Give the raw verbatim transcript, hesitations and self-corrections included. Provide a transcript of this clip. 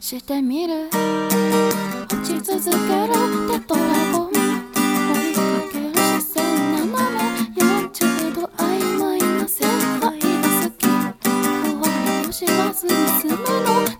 してみる。落ち続けるテトラゴン、追いかける視線斜めよんじゅうど曖昧な世界が好き。終わりを知らずに済むの